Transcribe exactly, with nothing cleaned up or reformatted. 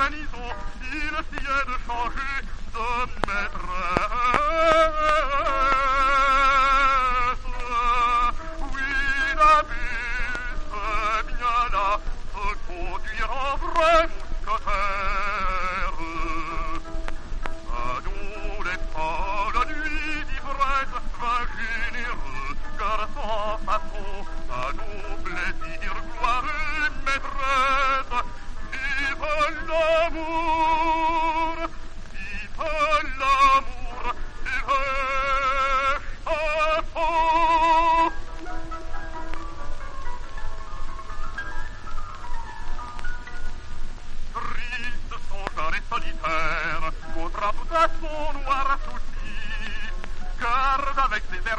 garnison, il essayait de changer de maîtresse. Oui, la buse, bien là, se conduire en vrai mousquetaire. À nous les pas, la nuit d'ivresse, vin généreux, garçon façon, à nous plaisir, gloire et maîtresse. Vive l'amour, vive l'amour, vive chapeau. Triste, songeur et solitaire, contre tout à son noir souci, garde avec ses airs